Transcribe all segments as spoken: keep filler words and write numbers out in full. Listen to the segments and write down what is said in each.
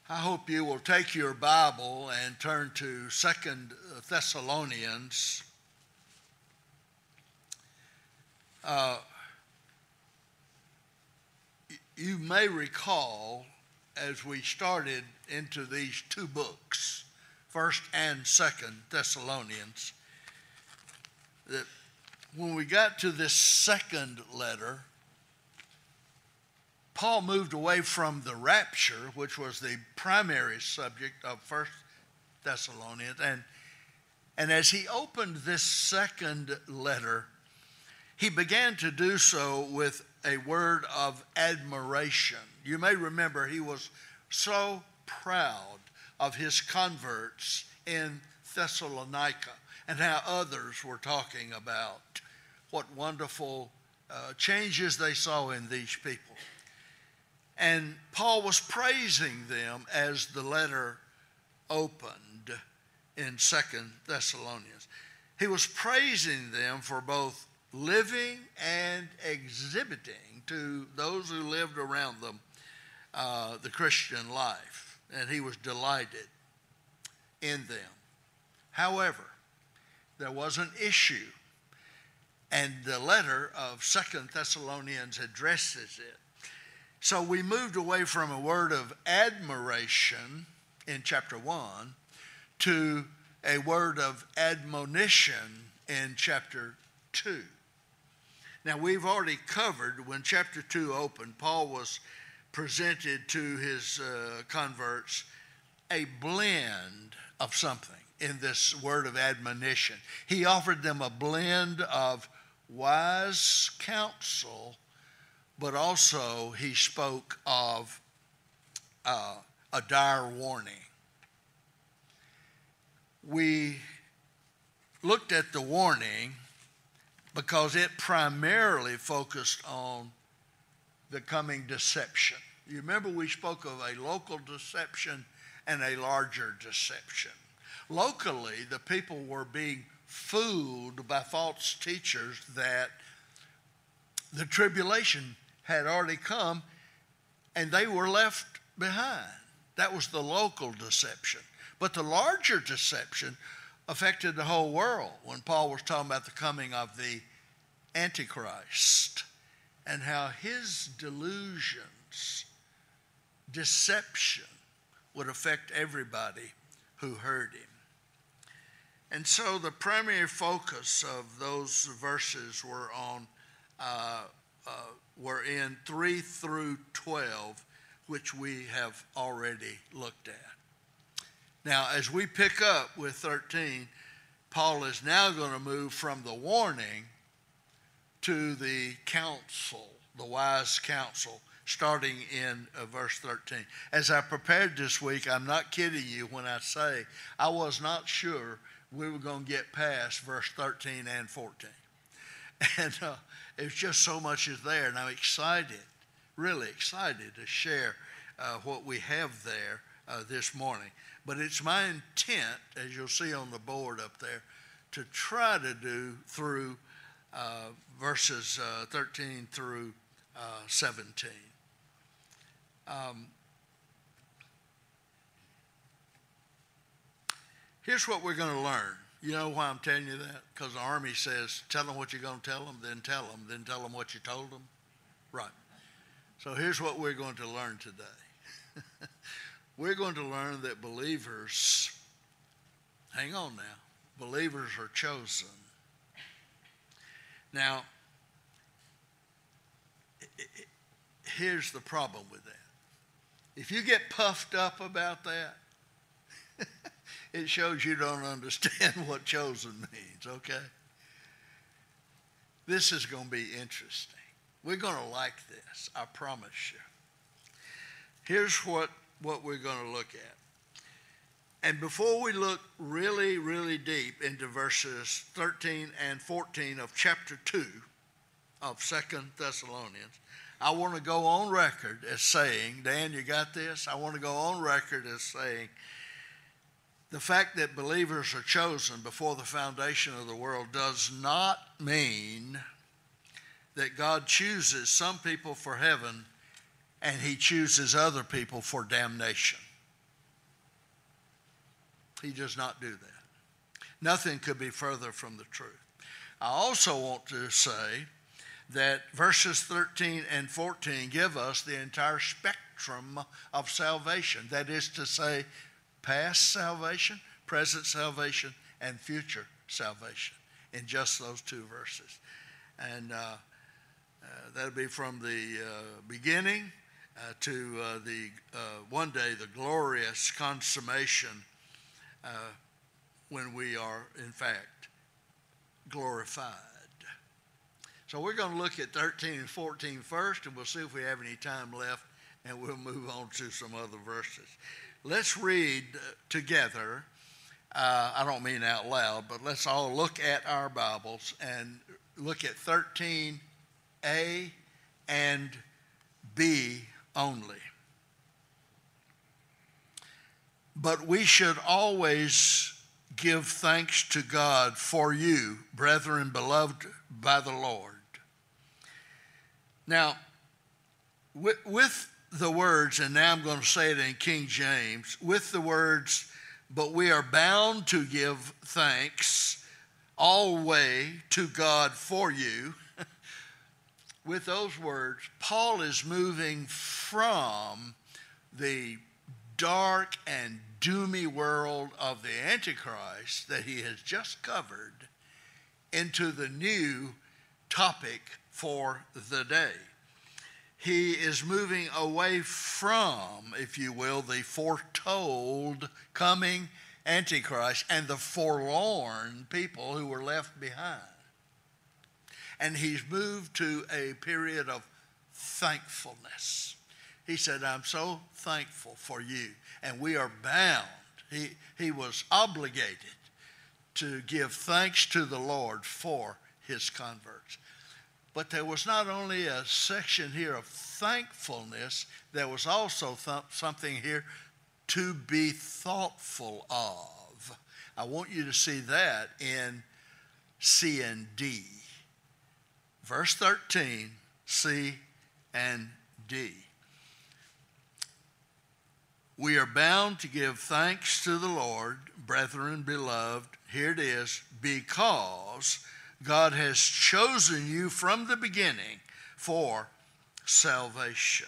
I hope you will take your Bible and turn to Second Thessalonians. Uh, you may recall as we started into these two books, First and Second Thessalonians, that when we got to this second letter, Paul moved away from the rapture, which was the primary subject of First Thessalonians, and, and as he opened this second letter, he began to do so with a word of admiration. You may remember he was so proud of his converts in Thessalonica and how others were talking about what wonderful uh, changes they saw in these people. And Paul was praising them as the letter opened in Second Thessalonians. He was praising them for both living and exhibiting to those who lived around them uh, the Christian life. And he was delighted in them. However, there was an issue, and the letter of Second Thessalonians addresses it. So we moved away from a word of admiration in chapter one to a word of admonition in chapter two. Now, we've already covered when chapter two opened, Paul was presented to his uh, converts a blend of something in this word of admonition. He offered them a blend of wise counsel, but also he spoke of uh, a dire warning. We looked at the warning because it primarily focused on the coming deception. You remember we spoke of a local deception and a larger deception. Locally, the people were being fooled by false teachers that the tribulation had already come and they were left behind. That was the local deception. But the larger deception affected the whole world when Paul was talking about the coming of the Antichrist and how his delusions, deception, would affect everybody who heard him. And so the primary focus of those verses were on uh, uh, were in three through twelve, which we have already looked at. Now, as we pick up with thirteen, Paul is now going to move from the warning to the counsel, the wise counsel, starting in uh, verse thirteen. As I prepared this week, I'm not kidding you when I say I was not sure we were going to get past verse thirteen and fourteen. And uh, it's just so much is there, and I'm excited, really excited to share uh, what we have there uh, this morning. But it's my intent, as you'll see on the board up there, to try to do through uh, verses uh, thirteen through uh, seventeen. Um, here's what we're going to learn. You know why I'm telling you that? Because the Army says, tell them what you're going to tell them, then tell them, then tell them what you told them. Right. So here's what we're going to learn today. We're going to learn that believers, hang on now, believers are chosen. Now, here's the problem with that. If you get puffed up about that, it shows you don't understand what chosen means, okay? This is going to be interesting. We're going to like this, I promise you. Here's what, what we're going to look at. And before we look really, really deep into verses thirteen and fourteen of chapter two of Second Thessalonians, I want to go on record as saying, Dan, you got this? I want to go on record as saying, the fact that believers are chosen before the foundation of the world does not mean that God chooses some people for heaven and he chooses other people for damnation. He does not do that. Nothing could be further from the truth. I also want to say that verses thirteen and fourteen give us the entire spectrum of salvation. That is to say, past salvation, present salvation, and future salvation in just those two verses. And uh, uh, that'll be from the uh, beginning uh, to uh, the uh, one day the glorious consummation uh, when we are in fact glorified. So we're going to look at thirteen and fourteen first, and we'll see if we have any time left, and we'll move on to some other verses. Let's read together. Uh, I don't mean out loud, but let's all look at our Bibles and look at thirteen A and B only. But we should always give thanks to God for you, brethren beloved by the Lord. Now, with, with the words, and now I'm going to say it in King James, with the words, but we are bound to give thanks always to God for you. With those words, Paul is moving from the dark and doomy world of the Antichrist that he has just covered into the new topic for the day. He is moving away from, if you will, the foretold coming Antichrist and the forlorn people who were left behind. And he's moved to a period of thankfulness. He said, I'm so thankful for you. And we are bound. He, he was obligated to give thanks to the Lord for his converts. But there was not only a section here of thankfulness, there was also th- something here to be thoughtful of. I want you to see that in C and D. Verse thirteen, C and D. We are bound to give thanks to the Lord, brethren beloved, here it is, because God has chosen you from the beginning for salvation.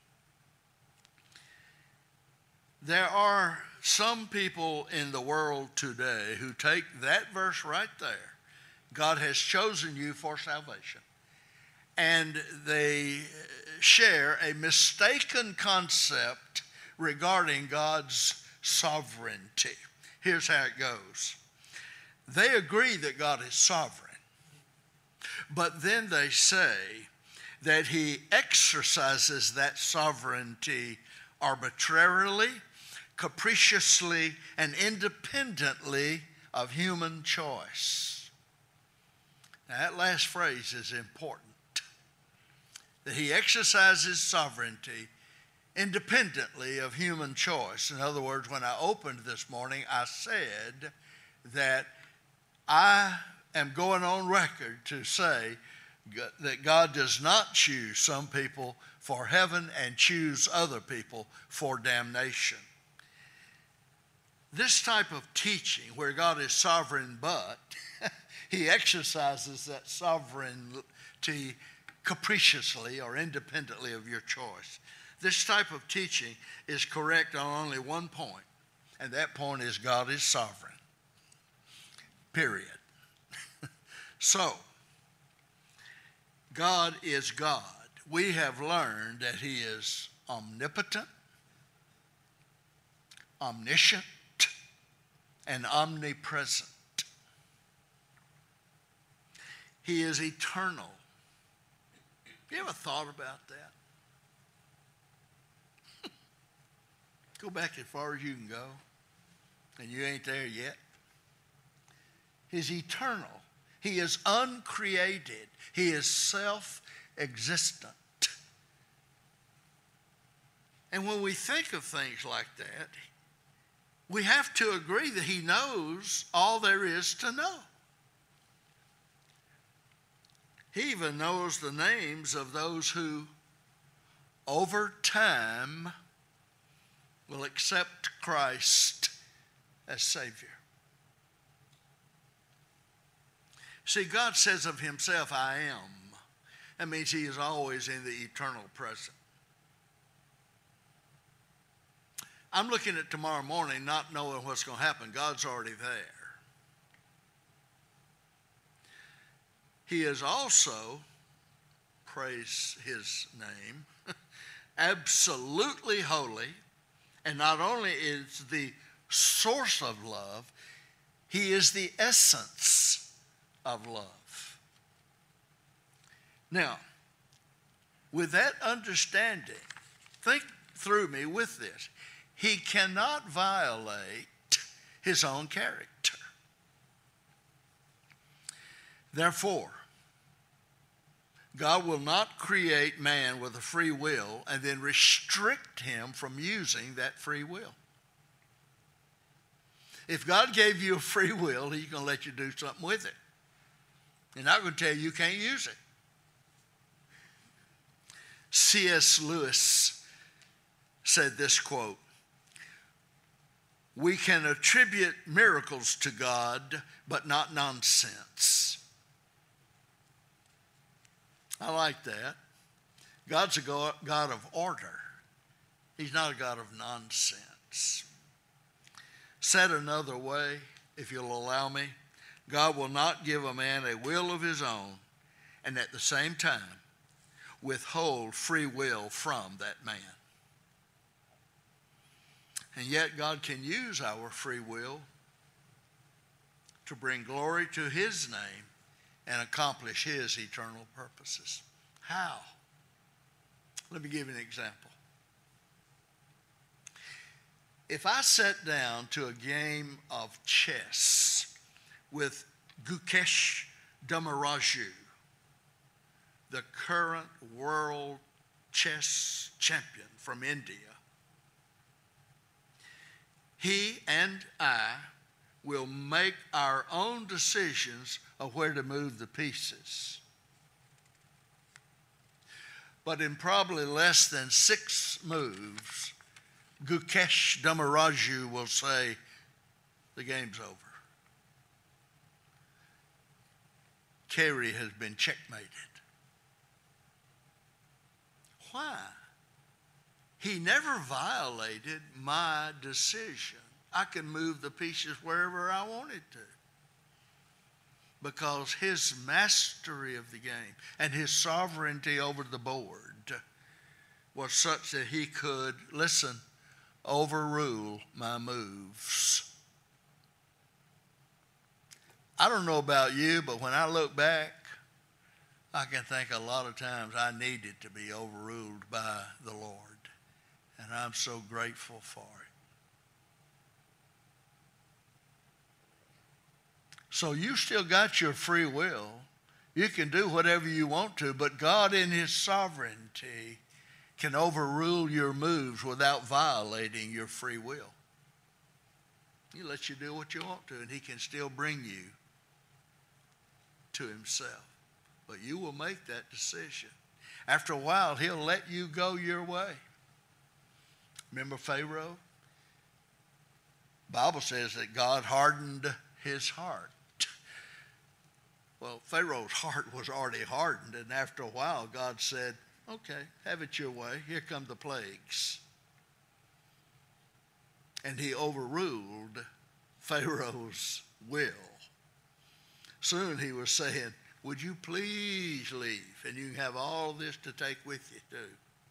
There are some people in the world today who take that verse right there, God has chosen you for salvation, and they share a mistaken concept regarding God's sovereignty. Here's how it goes. They agree that God is sovereign, but then they say that he exercises that sovereignty arbitrarily, capriciously, and independently of human choice. Now, that last phrase is important. That he exercises sovereignty independently of human choice. In other words, when I opened this morning, I said that I am going on record to say that God does not choose some people for heaven and choose other people for damnation. This type of teaching, where God is sovereign, but he exercises that sovereignty capriciously or independently of your choice. This type of teaching is correct on only one point, and that point is God is sovereign. Period. So, God is God. We have learned that he is omnipotent, omniscient, and omnipresent. He is eternal. You ever thought about that? Go back as far as you can go, and you ain't there yet. He's eternal. He is uncreated. He is self-existent. And when we think of things like that, we have to agree that he knows all there is to know. He even knows the names of those who, over time, will accept Christ as Savior. See, God says of himself, I am. That means he is always in the eternal present. I'm looking at tomorrow morning not knowing what's going to happen. God's already there. He is also, praise his name, absolutely holy. And not only is the source of love, he is the essence of love. Now, with that understanding, think through me with this. He cannot violate his own character. Therefore, God will not create man with a free will and then restrict him from using that free will. If God gave you a free will, he's going to let you do something with it. He's not going to tell you you can't use it. C S Lewis said this quote, "We can attribute miracles to God, but not nonsense." I like that. God's a God of order. He's not a God of nonsense. Said another way, if you'll allow me, God will not give a man a will of his own and at the same time withhold free will from that man. And yet God can use our free will to bring glory to his name and accomplish his eternal purposes. How? Let me give you an example. If I sat down to a game of chess with Gukesh Damaraju, the current world chess champion from India, he and I will make our own decisions of where to move the pieces. But in probably less than six moves, Gukesh Damaraju will say, the game's over. Kerry has been checkmated. Why? He never violated my decision. I can move the pieces wherever I wanted to. Because his mastery of the game and his sovereignty over the board was such that he could, listen, overrule my moves. I don't know about you, but when I look back, I can think a lot of times I needed to be overruled by the Lord. And I'm so grateful for it. So you still got your free will. You can do whatever you want to, but God in his sovereignty can overrule your moves without violating your free will. He lets you do what you want to, and he can still bring you to himself. But you will make that decision. After a while, he'll let you go your way. Remember Pharaoh? The Bible says that God hardened his heart. Well, Pharaoh's heart was already hardened, and after a while, God said, okay, have it your way. Here come the plagues. And he overruled Pharaoh's will. Soon he was saying, would you please leave? And you can have all this to take with you, too.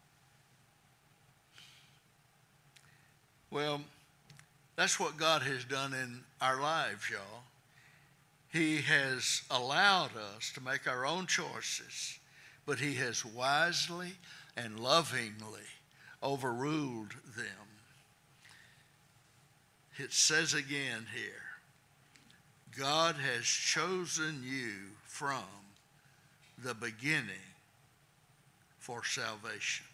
Well, that's what God has done in our lives, y'all. He has allowed us to make our own choices, but he has wisely and lovingly overruled them. It says again here, God has chosen you from the beginning for salvation.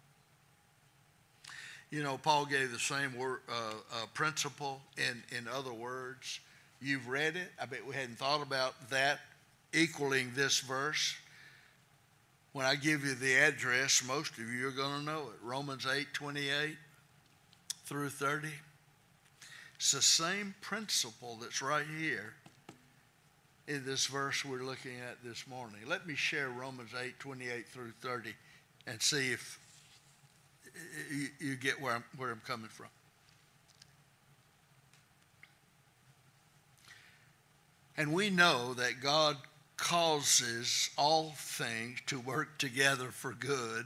You know, Paul gave the same word, uh, uh, principle in, in other words. You've read it. I bet we hadn't thought about that equaling this verse. When I give you the address, most of you are going to know it. Romans eight, twenty-eight through thirty. It's the same principle that's right here in this verse we're looking at this morning. Let me share Romans eight, twenty-eight through thirty and see if you, you get where I'm, where I'm coming from. And we know that God causes all things to work together for good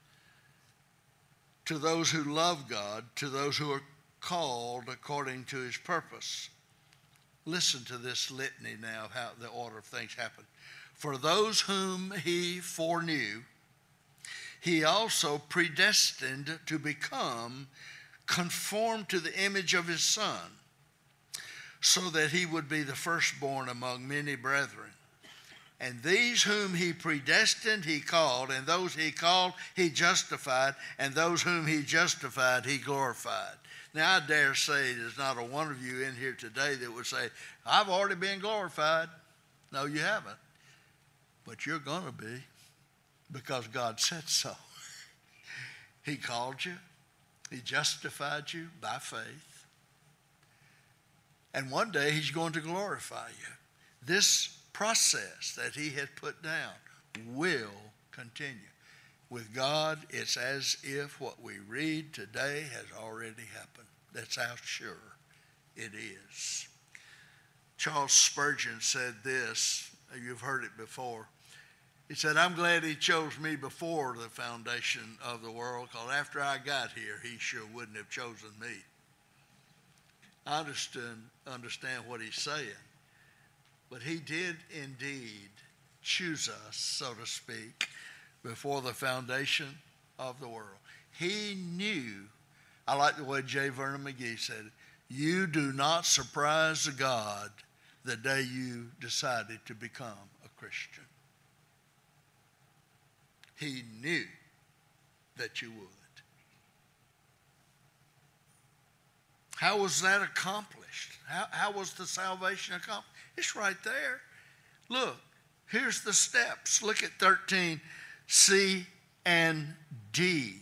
to those who love God, to those who are called according to his purpose. Listen to this litany now of how the order of things happen. For those whom he foreknew, he also predestined to become conformed to the image of his Son, so that he would be the firstborn among many brethren. And these whom he predestined, he called, and those he called, he justified, and those whom he justified, he glorified. Now, I dare say there's not a one of you in here today that would say, I've already been glorified. No, you haven't. But you're going to be, because God said so. He called you. He justified you by faith. And one day he's going to glorify you. This process that he had put down will continue. With God, it's as if what we read today has already happened. That's how sure it is. Charles Spurgeon said this. You've heard it before. He said, I'm glad he chose me before the foundation of the world, because after I got here, he sure wouldn't have chosen me. I understand, understand what he's saying. But he did indeed choose us, so to speak, before the foundation of the world. He knew, I like the way J. Vernon McGee said, you do not surprise God the day you decided to become a Christian. He knew that you would. How was that accomplished? How, how was the salvation accomplished? It's right there. Look, here's the steps. Look at thirteen, C and D.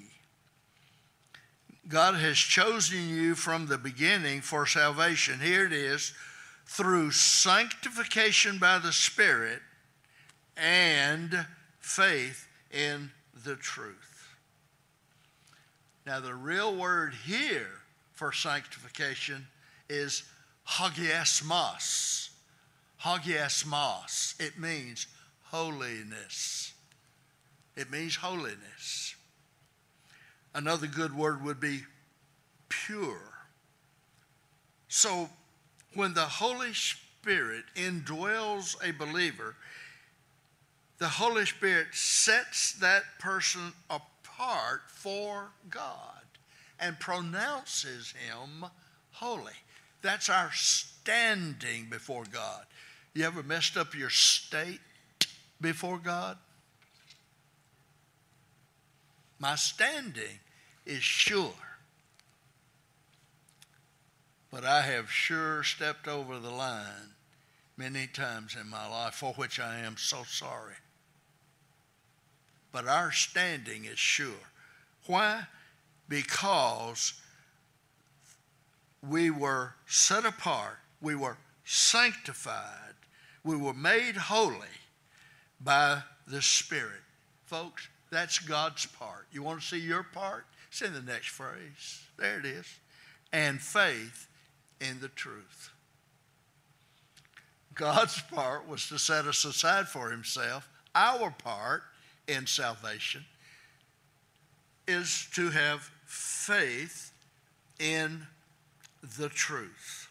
God has chosen you from the beginning for salvation. Here it is, through sanctification by the Spirit and faith in the truth. Now, the real word here for sanctification is hagiasmos. Hagiasmos. It means holiness. It means holiness. Another good word would be pure. So when the Holy Spirit indwells a believer, the Holy Spirit sets that person apart for God and pronounces him holy. That's our standing before God. You ever messed up your state before God? My standing is sure. But I have sure stepped over the line many times in my life, for which I am so sorry. But our standing is sure. Why? Because we were set apart, we were sanctified, we were made holy by the Spirit. Folks, that's God's part. You want to see your part? It's in the next phrase. There it is. And faith in the truth. God's part was to set us aside for himself. Our part in salvation is to have faith in the truth.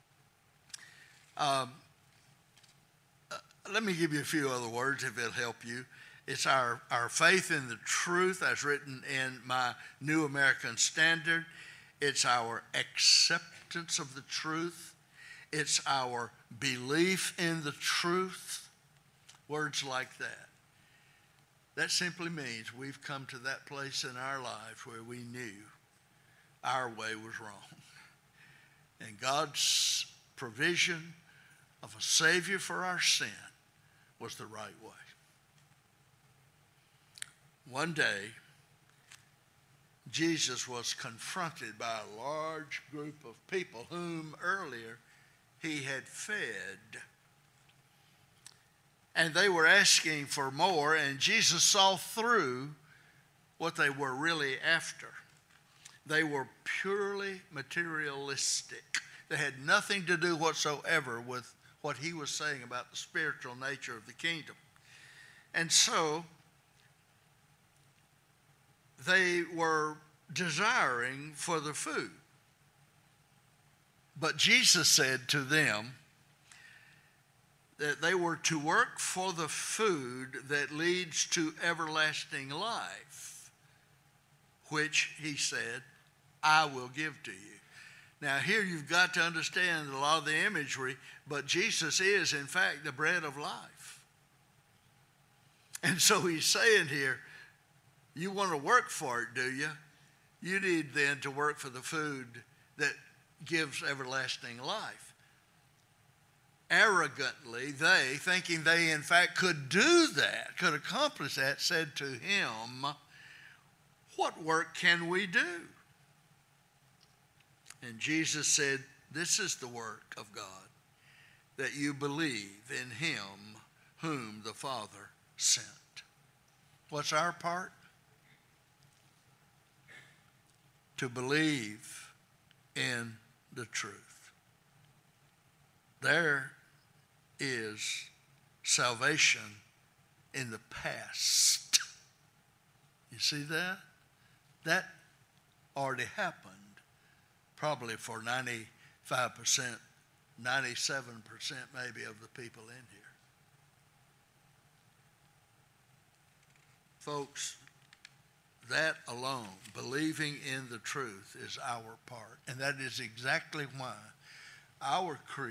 Um, uh, let me give you a few other words if it'll help you. It's our, our faith in the truth as written in my New American Standard. It's our acceptance of the truth. It's our belief in the truth. Words like that. That simply means we've come to that place in our lives where we knew our way was wrong. And God's provision of a Savior for our sin was the right way. One day, Jesus was confronted by a large group of people whom earlier he had fed. And they were asking for more, and Jesus saw through what they were really after. They were purely materialistic. They had nothing to do whatsoever with what he was saying about the spiritual nature of the kingdom. And so they were desiring for the food. But Jesus said to them that they were to work for the food that leads to everlasting life, which he said, I will give to you. Now here you've got to understand a lot of the imagery, but Jesus is in fact the bread of life. And so he's saying here, you want to work for it, do you? You need then to work for the food that gives everlasting life. Arrogantly, they, thinking they in fact could do that, could accomplish that, said to him, what work can we do? And Jesus said, this is the work of God, that you believe in him whom the Father sent. What's our part? To believe in the truth. There is salvation in the past. You see that? That already happened. Probably for ninety-five percent, ninety-seven percent maybe of the people in here. Folks, that alone, believing in the truth, is our part. And that is exactly why our creed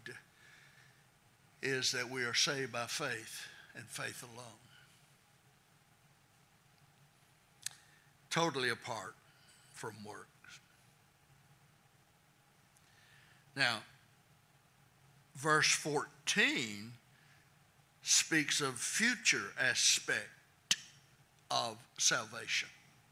is that we are saved by faith and faith alone. Totally apart from works. Now, verse fourteen speaks of future aspect of salvation.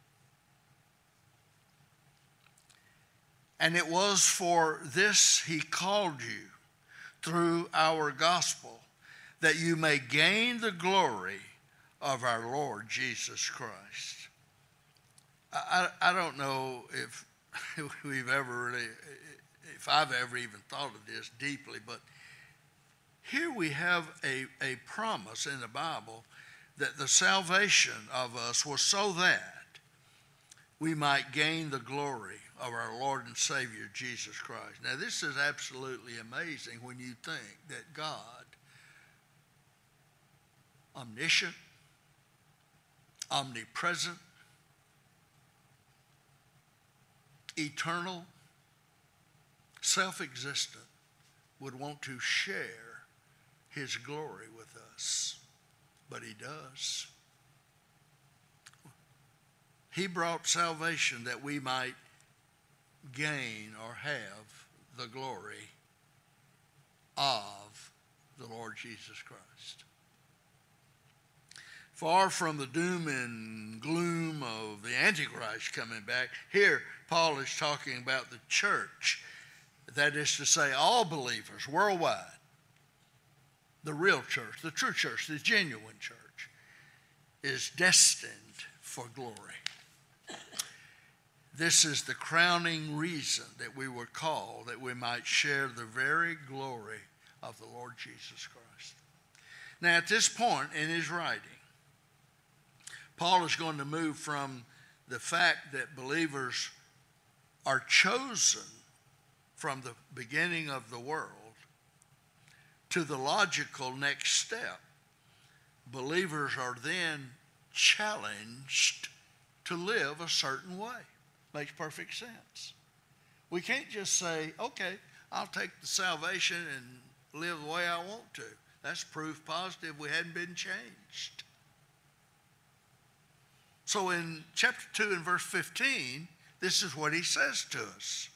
And it was for this he called you through our gospel, that you may gain the glory of our Lord Jesus Christ. I, I, I don't know if we've ever really, if I've ever even thought of this deeply, but here we have a, a promise in the Bible that the salvation of us was so that we might gain the glory of our Lord and Savior, Jesus Christ. Now, this is absolutely amazing when you think that God, omniscient, omnipresent, eternal, self-existent, would want to share his glory with us. But he does. He brought salvation that we might gain or have the glory of the Lord Jesus Christ. Far from the doom and gloom of the Antichrist coming back, here Paul is talking about the church. That is to say, all believers worldwide. The real church, the true church, the genuine church, is destined for glory. This is the crowning reason that we were called, that we might share the very glory of the Lord Jesus Christ. Now, at this point in his writing, Paul is going to move from the fact that believers are chosen from the beginning of the world to the logical next step. Believers are then challenged to live a certain way. Makes perfect sense. We can't just say, okay, I'll take the salvation and live the way I want to. That's proof positive we hadn't been changed. So in chapter two and verse fifteen, this is what he says to us.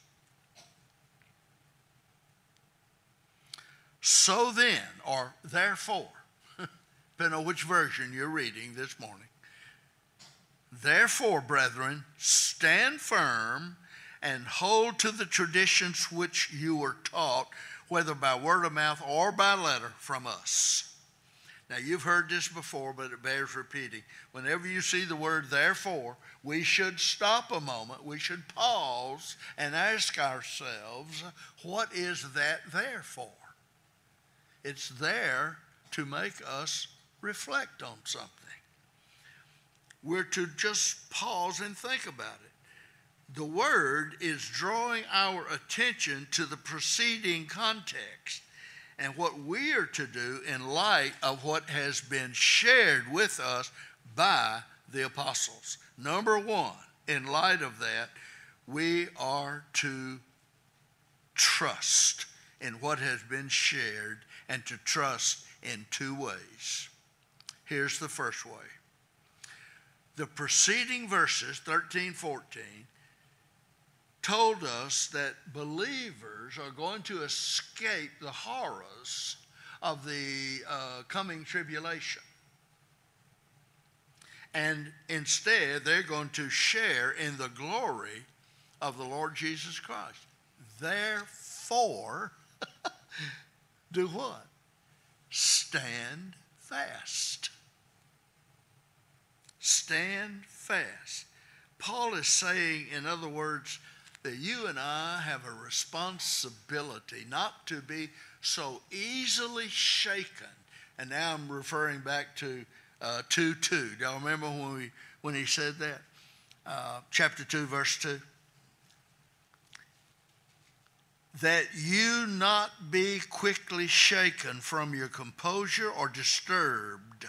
So then, or therefore, depending on which version you're reading this morning, Therefore, brethren, stand firm and hold to the traditions which you were taught, whether by word of mouth or by letter from us. Now, you've heard this before, but it bears repeating. Whenever you see the word therefore, we should stop a moment. We should pause and ask ourselves, what is that there for? It's there to make us reflect on something. We're to just pause and think about it. The word is drawing our attention to the preceding context and what we are to do in light of what has been shared with us by the apostles. Number one, in light of that, we are to trust in what has been shared, and to trust in two ways. Here's the first way. The preceding verses, thirteen, fourteen, told us that believers are going to escape the horrors of the uh, coming tribulation. And instead, they're going to share in the glory of the Lord Jesus Christ. Therefore, do what? Stand fast. Stand fast. Paul is saying, in other words, that you and I have a responsibility not to be so easily shaken. And now I'm referring back to uh, two two. Do y'all remember when we when he said that? Uh, chapter two, verse two. That you not be quickly shaken from your composure or disturbed.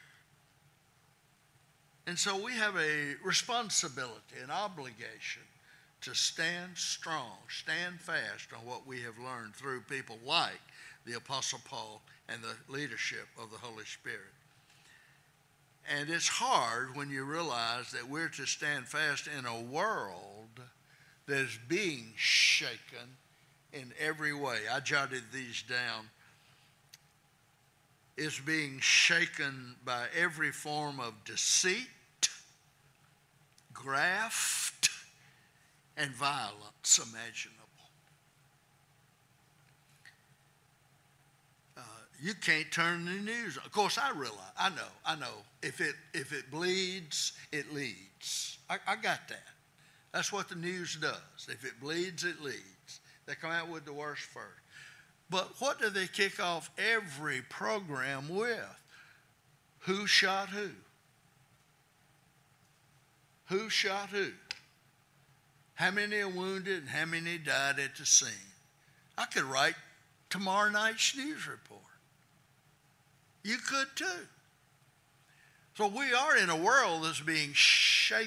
And so we have a responsibility, an obligation to stand strong, stand fast on what we have learned through people like the Apostle Paul and the leadership of the Holy Spirit. And it's hard when you realize that we're to stand fast in a world that is being shaken in every way. I jotted these down. Is being shaken by every form of deceit, graft, and violence imaginable. Uh, you can't turn the news on. Of course, I realize, I know, I know. If it if it bleeds, it leads. I, I got that. That's what the news does. If it bleeds, it leads. They come out with the worst first. But what do they kick off every program with? Who shot who? Who shot who? How many are wounded and how many died at the scene? I could write tomorrow night's news report. You could too. So we are in a world that's being shaken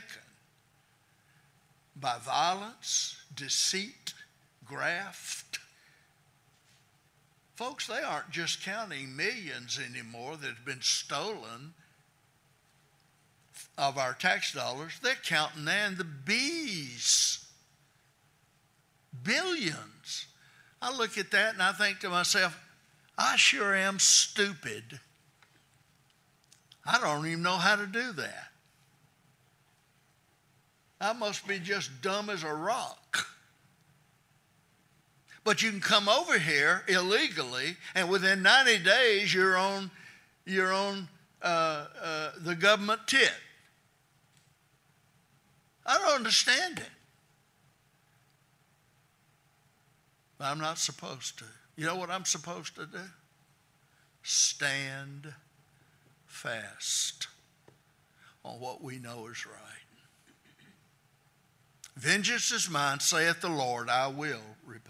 by violence, deceit, graft. Folks, they aren't just counting millions anymore that have been stolen of our tax dollars. They're counting now in the B's. Billions. I look at that and I think to myself, I sure am stupid. I don't even know how to do that. I must be just dumb as a rock. But you can come over here illegally, and within ninety days, you're on, you're on uh, uh, the government tit. I don't understand it. But I'm not supposed to. You know what I'm supposed to do? Stand fast on what we know is right. Vengeance is mine, saith the Lord, I will repay.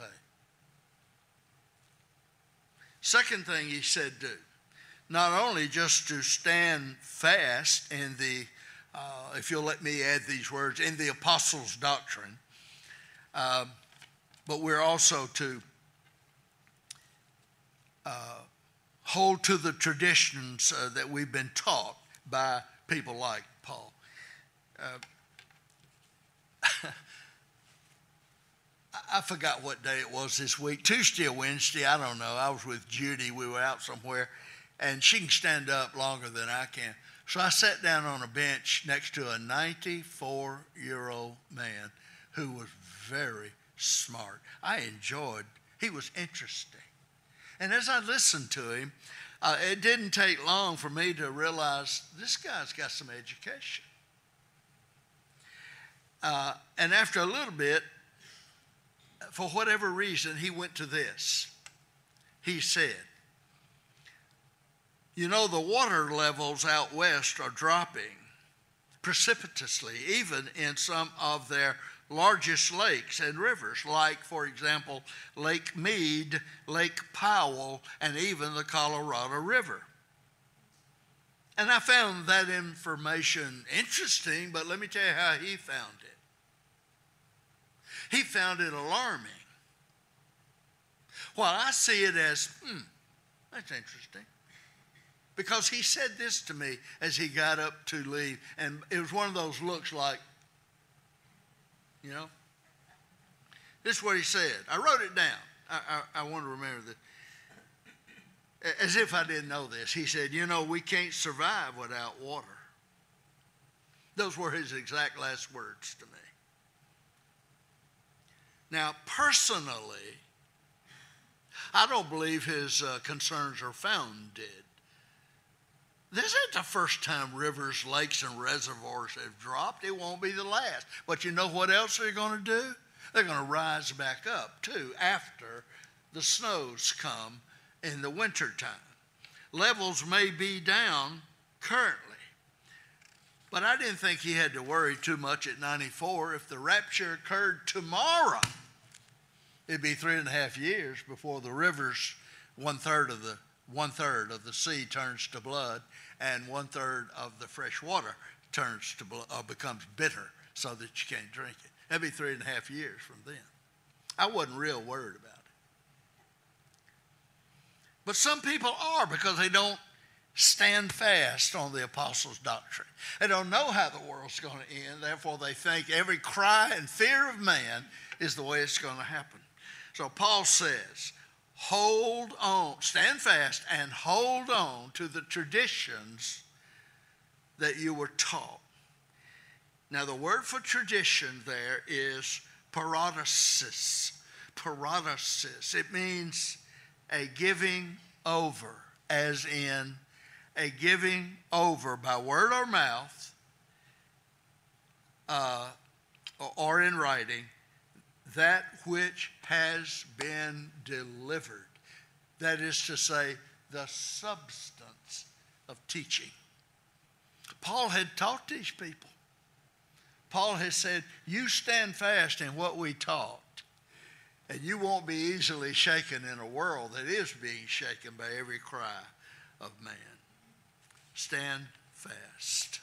Second thing he said do, not only just to stand fast in the, uh, if you'll let me add these words, in the apostles' doctrine, uh, but we're also to uh, hold to the traditions uh, that we've been taught by people like Paul. Uh, I forgot what day it was this week, Tuesday or Wednesday, I don't know. I was with Judy. We were out somewhere, and she can stand up longer than I can. So I sat down on a bench next to a ninety-four-year-old man who was very smart. I enjoyed, he was interesting. And as I listened to him, uh, it didn't take long for me to realize this guy's got some education. Uh, and after a little bit, for whatever reason, he went to this. He said, you know, the water levels out west are dropping precipitously, even in some of their largest lakes and rivers, like, for example, Lake Mead, Lake Powell, and even the Colorado River. And I found that information interesting, but let me tell you how he found it. He found it alarming. While I see it as, hmm, that's interesting. Because he said this to me as he got up to leave, and it was one of those looks like, you know. This is what he said. I wrote it down. I, I, I want to remember that. As if I didn't know this. He said, you know, we can't survive without water. Those were his exact last words to me. Now, personally, I don't believe his uh, concerns are founded. This ain't the first time rivers, lakes, and reservoirs have dropped. It won't be the last. But you know what else they're going to do? They're going to rise back up, too, after the snows come in the wintertime. Levels may be down currently. But I didn't think he had to worry too much at ninety-four. If the rapture occurred tomorrow, it'd be three and a half years before the rivers, one third of the one third of the sea turns to blood, and one third of the fresh water turns to blood, or becomes bitter, so that you can't drink it. That'd be three and a half years from then. I wasn't real worried about it. But some people are, because they don't stand fast on the apostles' doctrine. They don't know how the world's going to end. Therefore, they think every cry and fear of man is the way it's going to happen. So Paul says, hold on, stand fast and hold on to the traditions that you were taught. Now, the word for tradition there is paradosis. Paradosis. It means a giving over, as in a giving over by word or mouth, uh, or in writing, that which has been delivered. That is to say, the substance of teaching. Paul had taught these people. Paul has said, you stand fast in what we taught, and you won't be easily shaken in a world that is being shaken by every cry of man. Stand fast.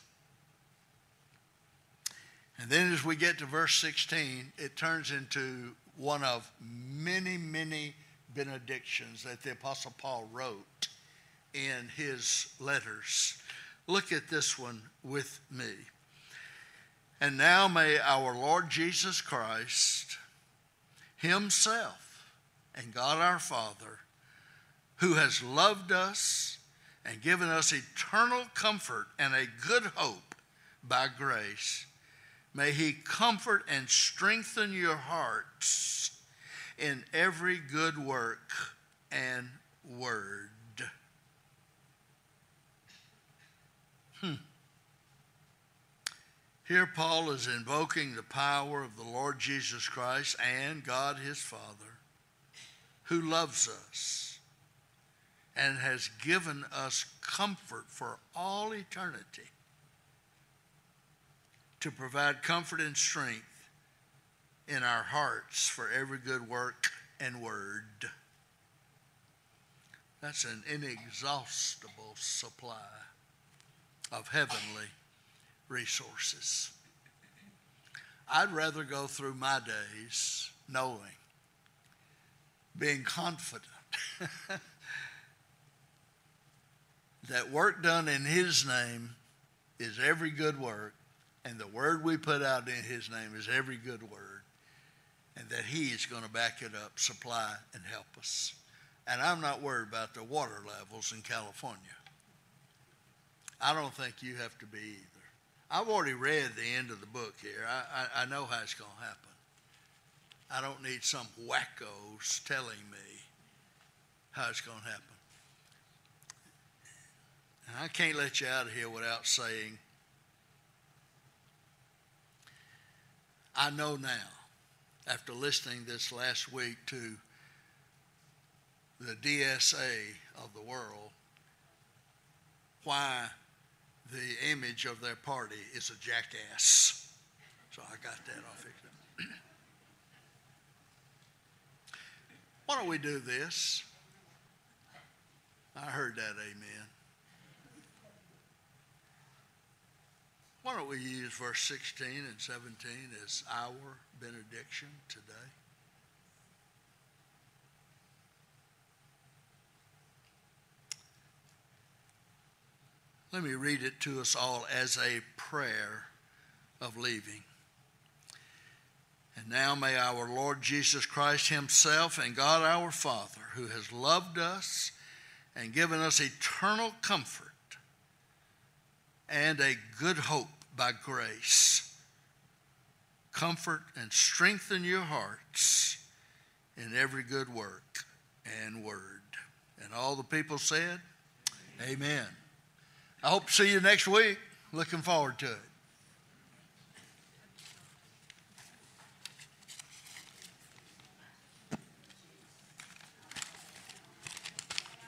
And then as we get to verse sixteen, it turns into one of many, many benedictions that the Apostle Paul wrote in his letters. Look at this one with me. And now may our Lord Jesus Christ himself and God our Father, who has loved us and given us eternal comfort and a good hope by grace, may he comfort and strengthen your hearts in every good work and word. Hmm. Here Paul is invoking the power of the Lord Jesus Christ and God his Father, who loves us and has given us comfort for all eternity, to provide comfort and strength in our hearts for every good work and word. That's an inexhaustible supply of heavenly resources. I'd rather go through my days knowing, being confident that work done in his name is every good work, and the word we put out in his name is every good word, and that he is going to back it up, supply, and help us. And I'm not worried about the water levels in California. I don't think you have to be either. I've already read the end of the book here. I, I, I know how it's going to happen. I don't need some wackos telling me how it's going to happen. And I can't let you out of here without saying, I know now, after listening this last week to the D S A of the world, why the image of their party is a jackass. So I got that all fixed up. Why don't we do this? I heard that, amen. Why don't we use verse sixteen and seventeen as our benediction today? Let me read it to us all as a prayer of leaving. And now may our Lord Jesus Christ himself and God our Father, who has loved us and given us eternal comfort and a good hope by grace, comfort and strengthen your hearts in every good work and word. And all the people said, amen. I hope to see you next week. Looking forward to it.